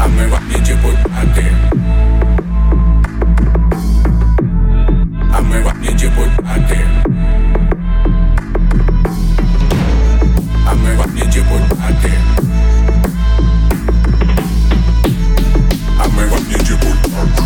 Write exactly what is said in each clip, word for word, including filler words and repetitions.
мы вам не депутаты. А мы вам не депутаты. А мы вам не депутаты. А мы вам не депутаты.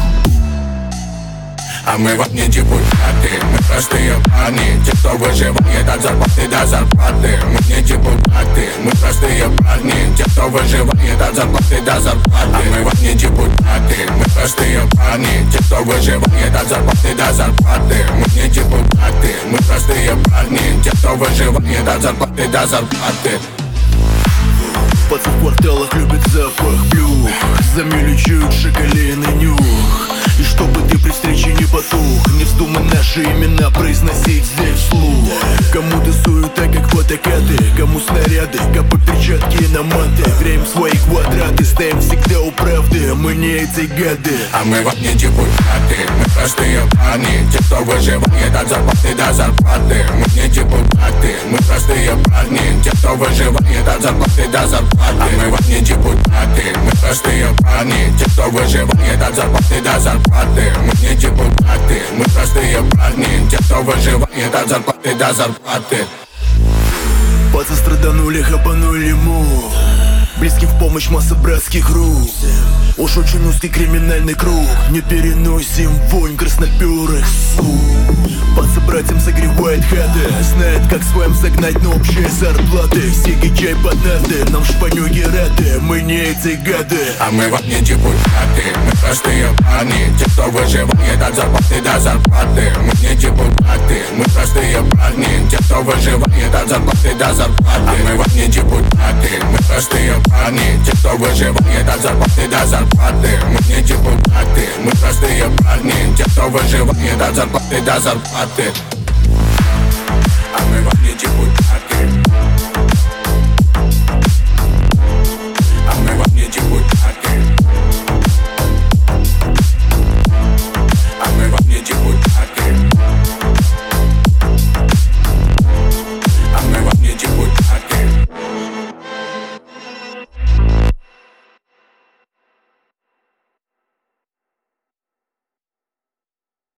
А мы вам не депутаты. Мы простые парни, те, кто выживает от зарплаты до зарплаты. Мы не депутаты. Мы простые парни, те, кто выживает от зарплаты до зарплаты. А мы вам не депутаты. Мы простые парни, те, кто выживает от зарплаты до зарплаты. Мы не депутаты. Мы простые парни, те, кто выживает от зарплаты до зарплаты. Пацы в кварталах любят запах блюх, за милю чуют шоколадный нюх. И чтобы ты при встрече не потух, не вздумай наши имена произносить здесь вслух. Кому-то суета, как фотокаты, кому снаряды, капы, перчатки на маты. Греем свои квадраты, стоим всегда у правды, мы не эти гады. А мы вам не депутаты. Мы простые парни, те, кто выживает от зарплаты до зарплаты. Мы не депутаты. Мы простые парни, те, кто выживает от зарплаты до зарплаты. А мы вам не депутаты. Мы простые парни, те, кто выживает от зарплаты до зарплаты. Мы не депутаты. Мы простые парни, те, кто выживает от зарплаты до зарплаты. Пацы страданули, хапанули мух, близким в помощь масса братских рук. Уж очень узкий криминальный круг, не переносим вонь красноперых сук. Пацы братьям согревает хаты, знает, как своим загнать на общие зарплаты. Все чай под наты, нам шпанюги рады, мы не эти гады. А мы вам не депутаты. Мы простые парни, те, кто выживает от зарплаты до зарплаты. Мы не депутаты. Мы простые парни, те, кто выживает от зарплаты до зарплаты. А мы вам не депутаты. Мы простые парни, те, кто выживает от зарплаты до зарплаты. Мы не депутаты. Мы простые парни, те, кто выживает от зарплаты до зарплаты. А мы вам не депутаты.